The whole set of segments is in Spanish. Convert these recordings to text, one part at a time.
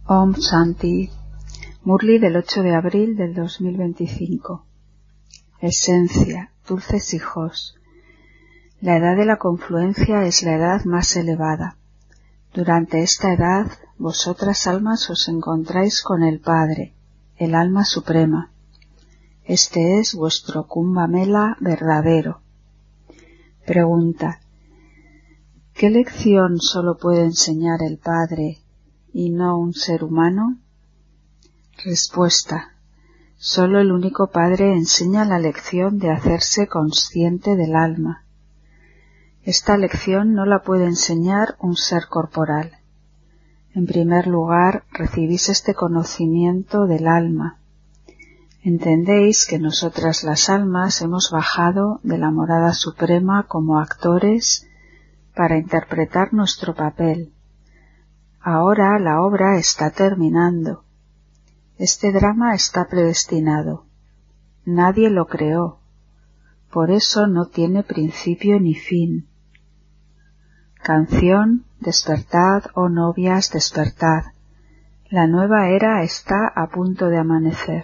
Om Shanti, Murli del 8 de abril del 2025. Esencia, dulces hijos. La edad de la confluencia es la edad más elevada. Durante esta edad, vosotras almas os encontráis con el Padre, el alma suprema. Este es vuestro Kumbha Mela verdadero. Pregunta: ¿qué lección solo puede enseñar el Padre y no un ser humano? Respuesta: solo el único Padre enseña la lección de hacerse consciente del alma. Esta lección no la puede enseñar un ser corporal. En primer lugar, recibís este conocimiento del alma. Entendéis que nosotras las almas hemos bajado de la morada suprema como actores para interpretar nuestro papel. Ahora la obra está terminando. Este drama está predestinado. Nadie lo creó. Por eso no tiene principio ni fin. Canción: despertad, oh novias, despertad. La nueva era está a punto de amanecer.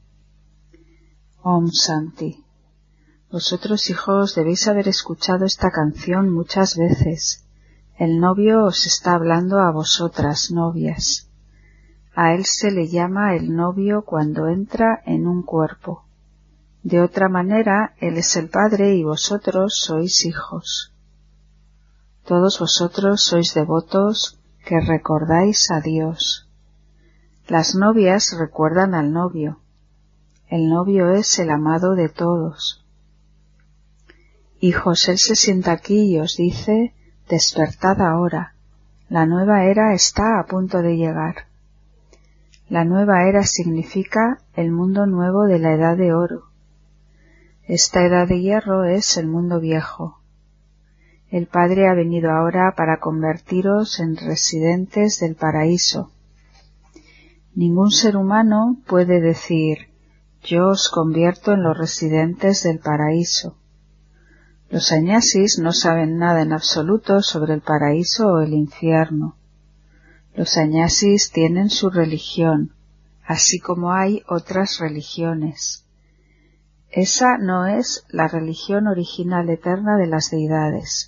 Om Shanti. Vosotros, hijos, debéis haber escuchado esta canción muchas veces. El novio os está hablando a vosotras, novias. A él se le llama el novio cuando entra en un cuerpo. De otra manera, él es el Padre y vosotros sois hijos. Todos vosotros sois devotos que recordáis a Dios. Las novias recuerdan al novio. El novio es el amado de todos. Hijos, él se sienta aquí y os dice: despertad ahora, la nueva era está a punto de llegar. La nueva era significa el mundo nuevo de la edad de oro. Esta edad de hierro es el mundo viejo. El Padre ha venido ahora para convertiros en residentes del paraíso. Ningún ser humano puede decir: yo os convierto en los residentes del paraíso. Los sannyasis no saben nada en absoluto sobre el paraíso o el infierno. Los sannyasis tienen su religión, así como hay otras religiones. Esa no es la religión original eterna de las deidades.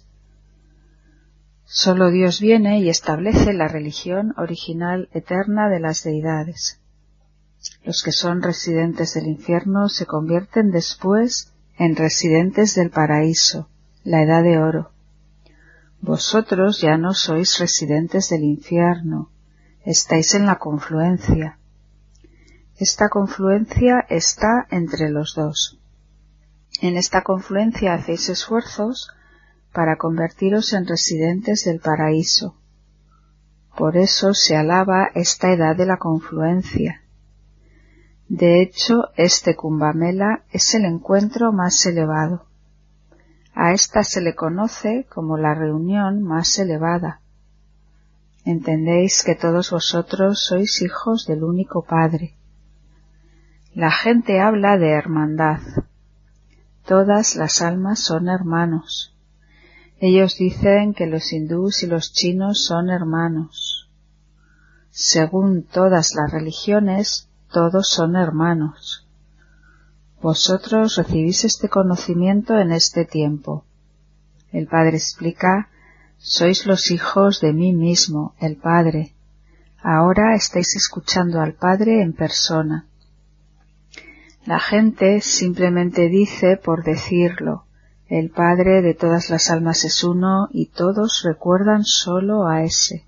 Solo Dios viene y establece la religión original eterna de las deidades. Los que son residentes del infierno se convierten después en residentes del paraíso, la edad de oro. Vosotros ya no sois residentes del infierno, estáis en la confluencia. Esta confluencia está entre los dos. En esta confluencia hacéis esfuerzos para convertiros en residentes del paraíso. Por eso se alaba esta edad de la confluencia. De hecho, este Kumbha Mela es el encuentro más elevado. A esta se le conoce como la reunión más elevada. Entendéis que todos vosotros sois hijos del único Padre. La gente habla de hermandad. Todas las almas son hermanos. Ellos dicen que los hindús y los chinos son hermanos. Según todas las religiones, todos son hermanos. Vosotros recibís este conocimiento en este tiempo. El Padre explica: sois los hijos de mí mismo, el Padre. Ahora estáis escuchando al Padre en persona. La gente simplemente dice por decirlo: el Padre de todas las almas es uno y todos recuerdan solo a ese.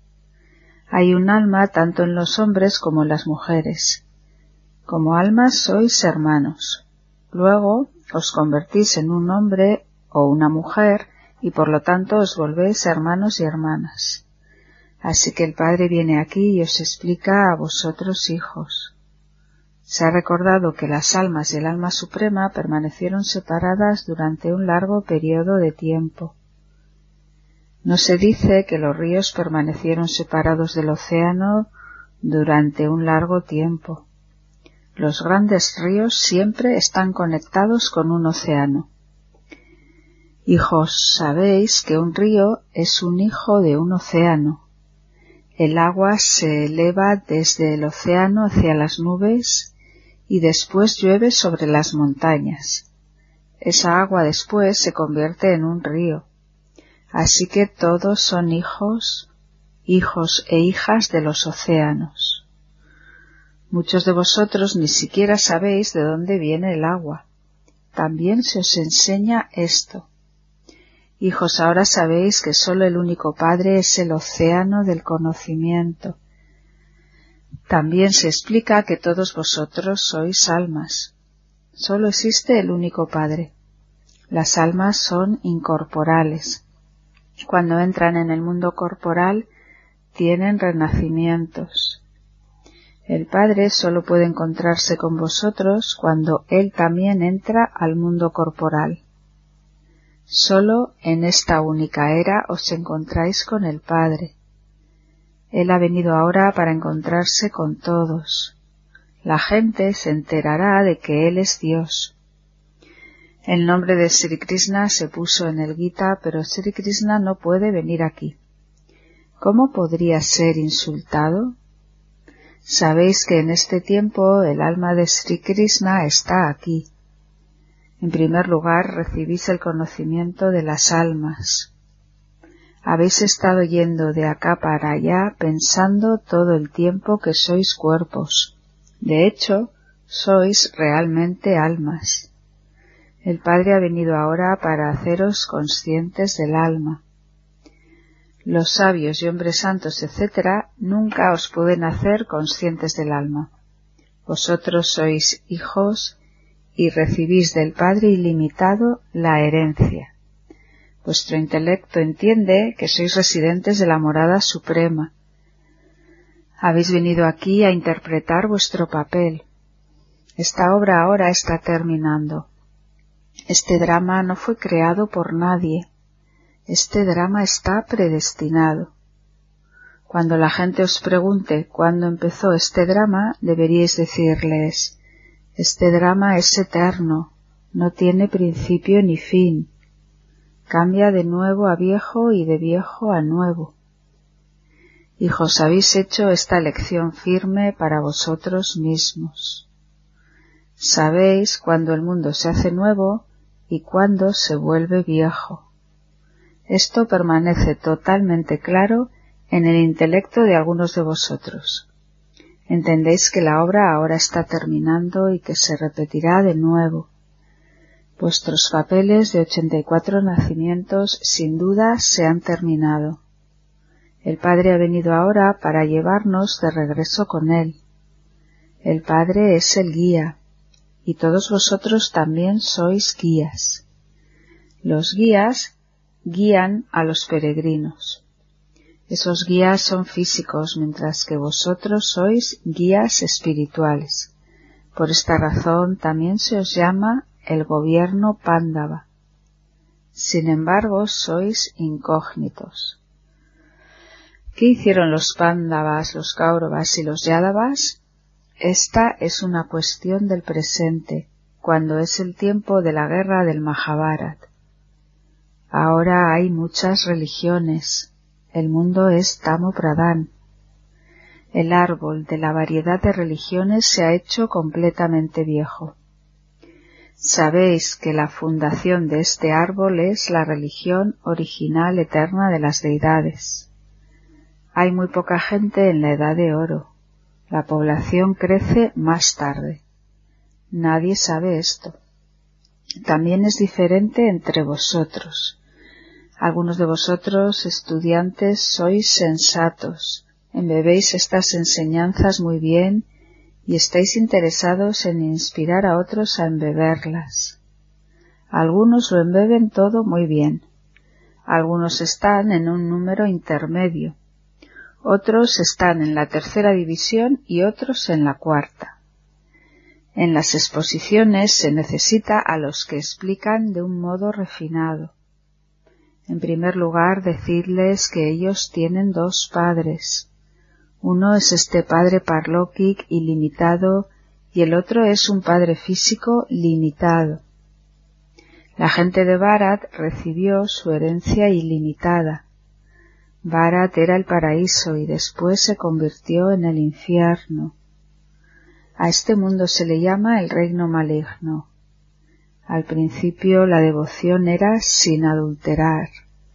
Hay un alma tanto en los hombres como en las mujeres. Como almas sois hermanos. Luego os convertís en un hombre o una mujer y por lo tanto os volvéis hermanos y hermanas. Así que el Padre viene aquí y os explica a vosotros, hijos. Se ha recordado que las almas y el alma suprema permanecieron separadas durante un largo periodo de tiempo. No se dice que los ríos permanecieron separados del océano durante un largo tiempo. Los grandes ríos siempre están conectados con un océano. Hijos, sabéis que un río es un hijo de un océano. El agua se eleva desde el océano hacia las nubes y después llueve sobre las montañas. Esa agua después se convierte en un río. Así que todos son hijos e hijas de los océanos. Muchos de vosotros ni siquiera sabéis de dónde viene el agua. También se os enseña esto. Hijos, ahora sabéis que solo el único Padre es el océano del conocimiento. También se explica que todos vosotros sois almas. Solo existe el único Padre. Las almas son incorporales. Cuando entran en el mundo corporal, tienen renacimientos. El Padre solo puede encontrarse con vosotros cuando Él también entra al mundo corporal. Solo en esta única era os encontráis con el Padre. Él ha venido ahora para encontrarse con todos. La gente se enterará de que Él es Dios. El nombre de Sri Krishna se puso en el Gita, pero Sri Krishna no puede venir aquí. ¿Cómo podría ser insultado? Sabéis que en este tiempo el alma de Sri Krishna está aquí. En primer lugar, recibís el conocimiento de las almas. Habéis estado yendo de acá para allá pensando todo el tiempo que sois cuerpos. De hecho, sois realmente almas. El Padre ha venido ahora para haceros conscientes del alma. Los sabios y hombres santos, etc., nunca os pueden hacer conscientes del alma. Vosotros sois hijos y recibís del Padre ilimitado la herencia. Vuestro intelecto entiende que sois residentes de la morada suprema. Habéis venido aquí a interpretar vuestro papel. Esta obra ahora está terminando. Este drama no fue creado por nadie. Este drama está predestinado. Cuando la gente os pregunte cuándo empezó este drama, deberíais decirles: este drama es eterno, no tiene principio ni fin. Cambia de nuevo a viejo y de viejo a nuevo. Hijos, habéis hecho esta lección firme para vosotros mismos. Sabéis cuándo el mundo se hace nuevo y cuándo se vuelve viejo. Esto permanece totalmente claro en el intelecto de algunos de vosotros. Entendéis que la obra ahora está terminando y que se repetirá de nuevo. Vuestros papeles de 84 nacimientos sin duda se han terminado. El Padre ha venido ahora para llevarnos de regreso con Él. El Padre es el guía, y todos vosotros también sois guías. Los guías guían a los peregrinos. Esos guías son físicos, mientras que vosotros sois guías espirituales. Por esta razón también se os llama el gobierno Pándava. Sin embargo, sois incógnitos. ¿Qué hicieron los Pándavas, los Kauravas y los Yádavas? Esta es una cuestión del presente, cuando es el tiempo de la guerra del Mahabharata. Ahora hay muchas religiones. El mundo es Tamo Pradhan. El árbol de la variedad de religiones se ha hecho completamente viejo. Sabéis que la fundación de este árbol es la religión original eterna de las deidades. Hay muy poca gente en la edad de oro. La población crece más tarde. Nadie sabe esto. También es diferente entre vosotros. Algunos de vosotros, estudiantes, sois sensatos, embebéis estas enseñanzas muy bien y estáis interesados en inspirar a otros a embeberlas. Algunos lo embeben todo muy bien. Algunos están en un número intermedio. Otros están en la tercera división y otros en la cuarta. En las exposiciones se necesita a los que explican de un modo refinado. En primer lugar, decidles que ellos tienen dos padres. Uno es este padre Parlokik ilimitado y el otro es un padre físico limitado. La gente de Bharat recibió su herencia ilimitada. Bharat era el paraíso y después se convirtió en el infierno. A este mundo se le llama el reino maligno. Al principio la devoción era sin adulterar.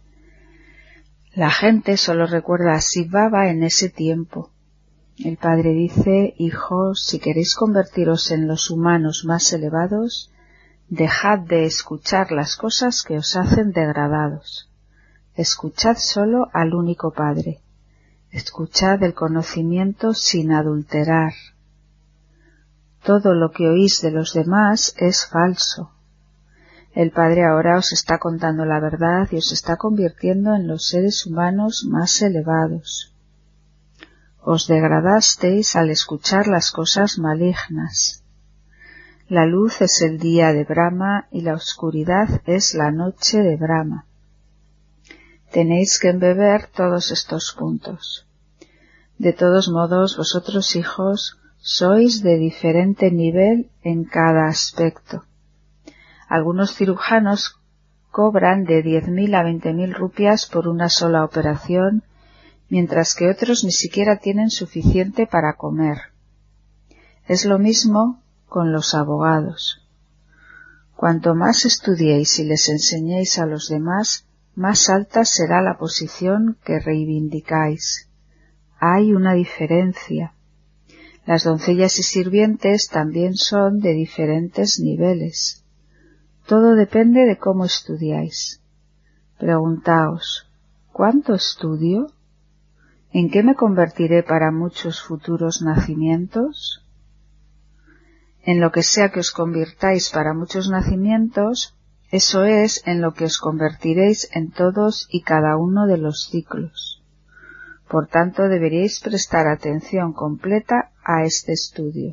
La gente solo recuerda a Shiv Baba en ese tiempo. El Padre dice: hijos, si queréis convertiros en los humanos más elevados, dejad de escuchar las cosas que os hacen degradados. Escuchad solo al único Padre. Escuchad el conocimiento sin adulterar. Todo lo que oís de los demás es falso. El Padre ahora os está contando la verdad y os está convirtiendo en los seres humanos más elevados. Os degradasteis al escuchar las cosas malignas. La luz es el día de Brahma y la oscuridad es la noche de Brahma. Tenéis que embeber todos estos puntos. De todos modos, vosotros, hijos, sois de diferente nivel en cada aspecto. Algunos cirujanos cobran de 10.000 a 20.000 rupias por una sola operación, mientras que otros ni siquiera tienen suficiente para comer. Es lo mismo con los abogados. Cuanto más estudiéis y les enseñéis a los demás, más alta será la posición que reivindicáis. Hay una diferencia. Las doncellas y sirvientes también son de diferentes niveles. Todo depende de cómo estudiáis. Preguntaos: ¿cuánto estudio? ¿En qué me convertiré para muchos futuros nacimientos? En lo que sea que os convirtáis para muchos nacimientos, eso es en lo que os convertiréis en todos y cada uno de los ciclos. Por tanto, deberíais prestar atención completa a este estudio.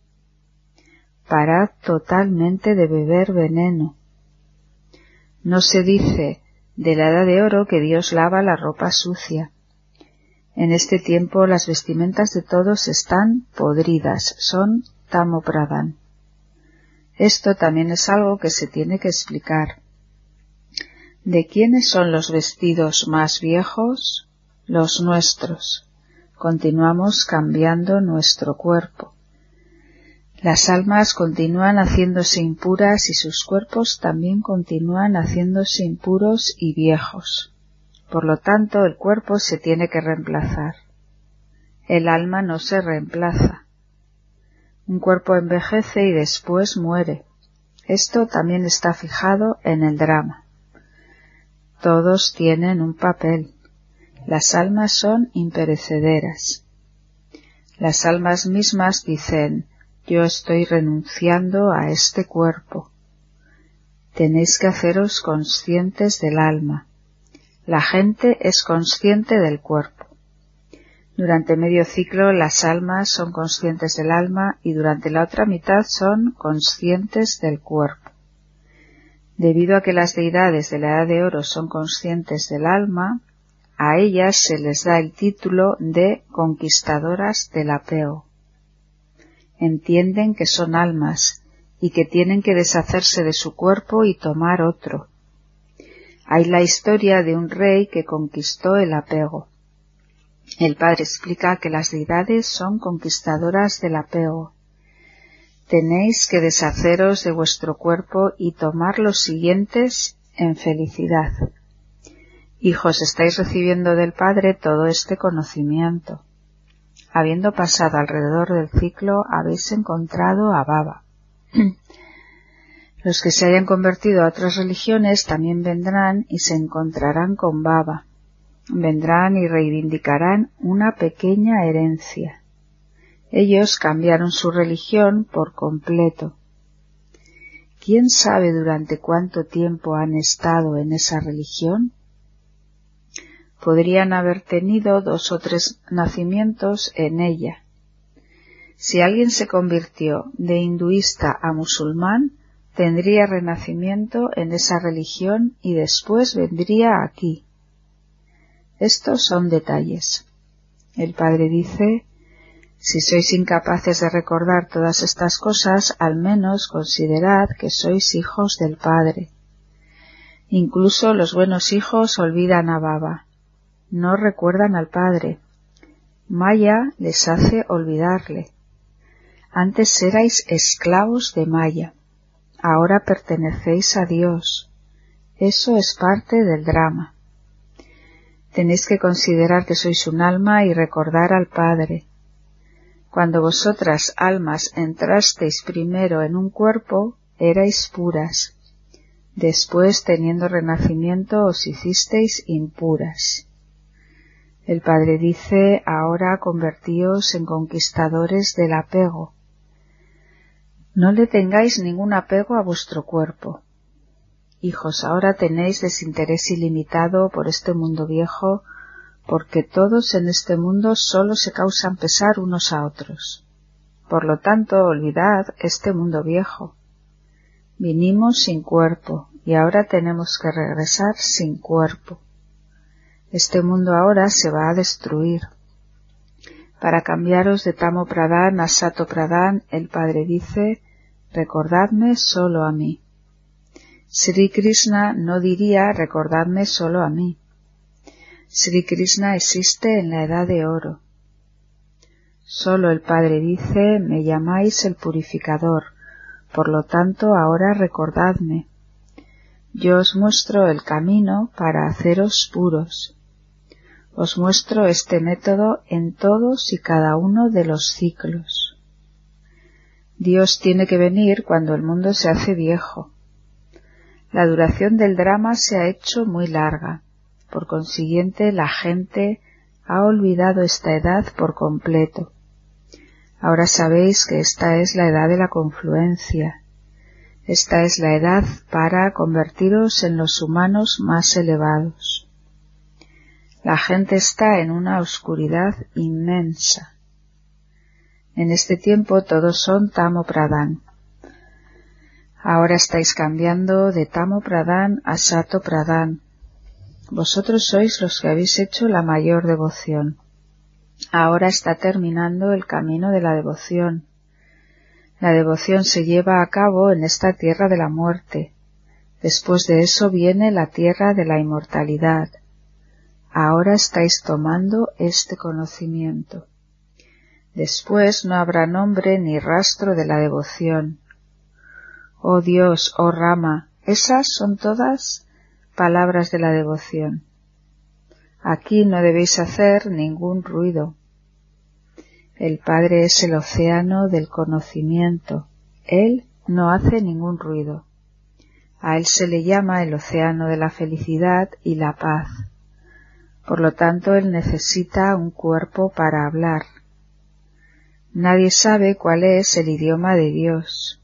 Parad totalmente de beber veneno. No se dice de la edad de oro que Dios lava la ropa sucia. En este tiempo las vestimentas de todos están podridas, son tamopradán. Esto también es algo que se tiene que explicar. ¿De quiénes son los vestidos más viejos? Los nuestros. Continuamos cambiando nuestro cuerpo. Las almas continúan haciéndose impuras y sus cuerpos también continúan haciéndose impuros y viejos. Por lo tanto, el cuerpo se tiene que reemplazar. El alma no se reemplaza. Un cuerpo envejece y después muere. Esto también está fijado en el drama. Todos tienen un papel. Las almas son imperecederas. Las almas mismas dicen: yo estoy renunciando a este cuerpo. Tenéis que haceros conscientes del alma. La gente es consciente del cuerpo. Durante medio ciclo las almas son conscientes del alma y durante la otra mitad son conscientes del cuerpo. Debido a que las deidades de la Edad de Oro son conscientes del alma, a ellas se les da el título de conquistadoras del apego. Entienden que son almas y que tienen que deshacerse de su cuerpo y tomar otro. Hay la historia de un rey que conquistó el apego. El Padre explica que las deidades son conquistadoras del apego. Tenéis que deshaceros de vuestro cuerpo y tomar los siguientes en felicidad. Hijos, estáis recibiendo del Padre todo este conocimiento. Habiendo pasado alrededor del ciclo, habéis encontrado a Baba. Los que se hayan convertido a otras religiones también vendrán y se encontrarán con Baba. Vendrán y reivindicarán una pequeña herencia. Ellos cambiaron su religión por completo. ¿Quién sabe durante cuánto tiempo han estado en esa religión? Podrían haber tenido 2 o 3 nacimientos en ella. Si alguien se convirtió de hinduista a musulmán, tendría renacimiento en esa religión y después vendría aquí. Estos son detalles. El Padre dice: si sois incapaces de recordar todas estas cosas, al menos considerad que sois hijos del Padre. Incluso los buenos hijos olvidan a Baba. no recuerdan al Padre. Maya les hace olvidarle. Antes erais esclavos de Maya, ahora pertenecéis a Dios. Eso es parte del drama. Tenéis que considerar que sois un alma y recordar al Padre. Cuando vosotras, almas, entrasteis primero en un cuerpo, erais puras. Después, teniendo renacimiento, os hicisteis impuras. El Padre dice, ahora convertíos en conquistadores del apego. No le tengáis ningún apego a vuestro cuerpo. Hijos, ahora tenéis desinterés ilimitado por este mundo viejo, porque todos en este mundo solo se causan pesar unos a otros. Por lo tanto, olvidad este mundo viejo. Vinimos sin cuerpo, y ahora tenemos que regresar sin cuerpo. Este mundo ahora se va a destruir. Para cambiaros de Tamo Pradhan a Sato Pradhan, el Padre dice, recordadme solo a mí. Sri Krishna no diría, recordadme solo a mí. Sri Krishna existe en la edad de oro. Solo el Padre dice, me llamáis el purificador, por lo tanto ahora recordadme. Yo os muestro el camino para haceros puros. Os muestro este método en todos y cada uno de los ciclos. Dios tiene que venir cuando el mundo se hace viejo. La duración del drama se ha hecho muy larga. Por consiguiente, la gente ha olvidado esta edad por completo. Ahora sabéis que esta es la edad de la confluencia. Esta es la edad para convertiros en los humanos más elevados. La gente está en una oscuridad inmensa. En este tiempo todos son Tamo Pradhan. Ahora estáis cambiando de Tamo Pradhan a Sato Pradhan. Vosotros sois los que habéis hecho la mayor devoción. Ahora está terminando el camino de la devoción. La devoción se lleva a cabo en esta tierra de la muerte. Después de eso viene la tierra de la inmortalidad. Ahora estáis tomando este conocimiento. Después no habrá nombre ni rastro de la devoción. Oh Dios, oh Rama, esas son todas palabras de la devoción. Aquí no debéis hacer ningún ruido. El Padre es el océano del conocimiento. Él no hace ningún ruido. A él se le llama el océano de la felicidad y la paz. Por lo tanto, él necesita un cuerpo para hablar. Nadie sabe cuál es el idioma de Dios.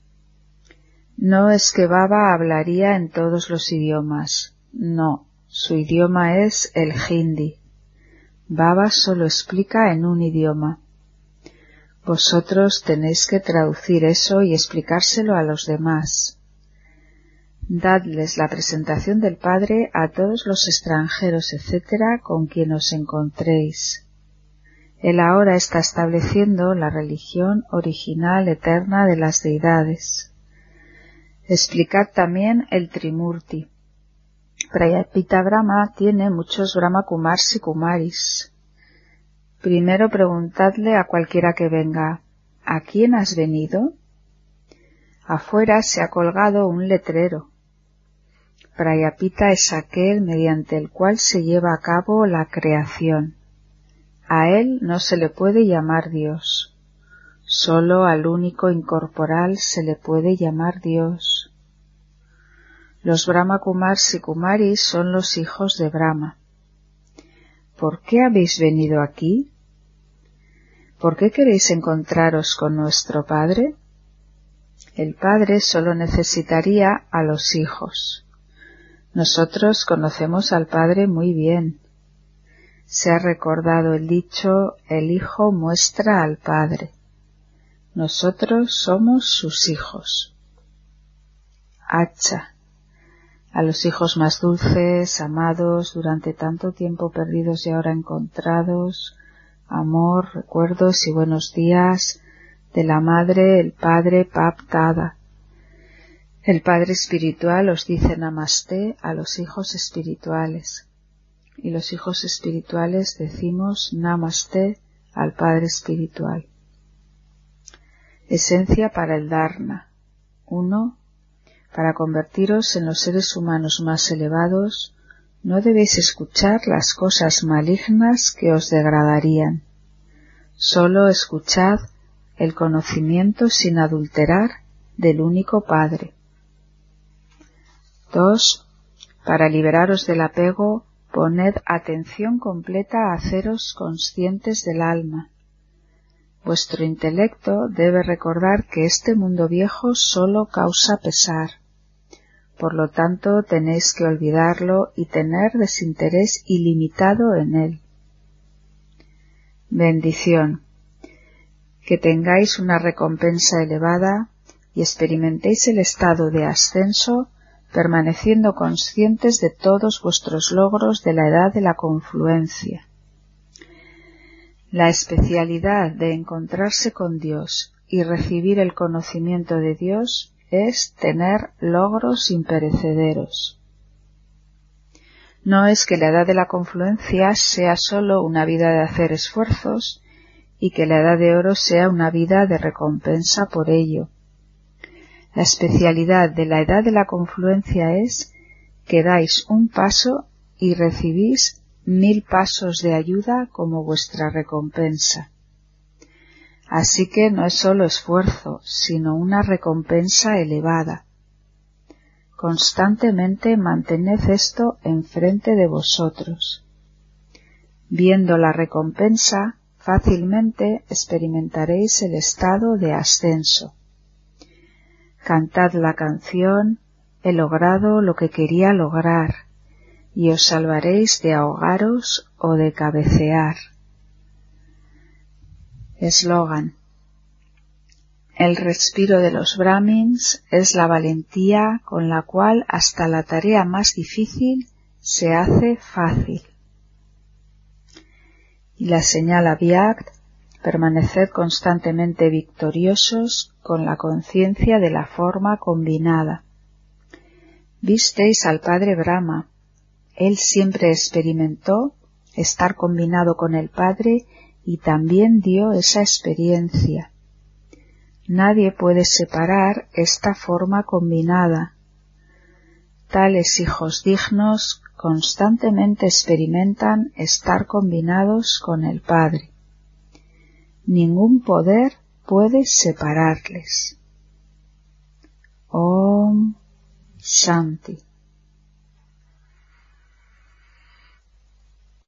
No es que Baba hablaría en todos los idiomas. No, su idioma es el hindi. Baba solo explica en un idioma. Vosotros tenéis que traducir eso y explicárselo a los demás. Dadles la presentación del Padre a todos los extranjeros, etc., con quien os encontréis. Él ahora está estableciendo la religión original eterna de las deidades. Explicad también el Trimurti. Prayapita Brahma tiene muchos Brahma Kumars y Kumaris. Primero preguntadle a cualquiera que venga, ¿a quién has venido? Afuera se ha colgado un letrero. Prayapita es aquel mediante el cual se lleva a cabo la creación. A él no se le puede llamar Dios. Solo al único incorporal se le puede llamar Dios. Los Brahma Kumars y Kumaris son los hijos de Brahma. ¿Por qué habéis venido aquí? ¿Por qué queréis encontraros con nuestro Padre? El Padre solo necesitaría a los hijos. Nosotros conocemos al Padre muy bien. Se ha recordado el dicho, el Hijo muestra al Padre. Nosotros somos sus hijos. Acha. A los hijos más dulces, amados, durante tanto tiempo perdidos y ahora encontrados, amor, recuerdos y buenos días de la Madre, el Padre Pap Dada. El Padre espiritual os dice Namasté a los hijos espirituales. y los hijos espirituales decimos Namaste al Padre espiritual. Esencia para el Dharma. 1. Para convertiros en los seres humanos más elevados, no debéis escuchar las cosas malignas que os degradarían. Solo escuchad el conocimiento sin adulterar del único Padre. 2. Para liberaros del apego, poned atención completa a haceros conscientes del alma. Vuestro intelecto debe recordar que este mundo viejo solo causa pesar. Por lo tanto, tenéis que olvidarlo y tener desinterés ilimitado en él. Bendición. Que tengáis una recompensa elevada y experimentéis el estado de ascenso, permaneciendo conscientes de todos vuestros logros de la edad de la confluencia. La especialidad de encontrarse con Dios y recibir el conocimiento de Dios es tener logros imperecederos. No es que la edad de la confluencia sea sólo una vida de hacer esfuerzos y que la edad de oro sea una vida de recompensa por ello. La especialidad de la edad de la confluencia es que dais un paso y recibís 1000 pasos de ayuda como vuestra recompensa. Así que no es solo esfuerzo, sino una recompensa elevada. Constantemente mantened esto enfrente de vosotros. Viendo la recompensa, fácilmente experimentaréis el estado de ascenso. Cantad la canción, he logrado lo que quería lograr, y os salvaréis de ahogaros o de cabecear. Eslogan. El respiro de los Brahmins es la valentía con la cual hasta la tarea más difícil se hace fácil. Y la señal Avyakt, permaneced constantemente victoriosos con la conciencia de la forma combinada. Visteis al Padre Brahma. Él siempre experimentó estar combinado con el Padre y también dio esa experiencia. Nadie puede separar esta forma combinada. Tales hijos dignos constantemente experimentan estar combinados con el Padre. Ningún poder puede separarles. Om Shanti.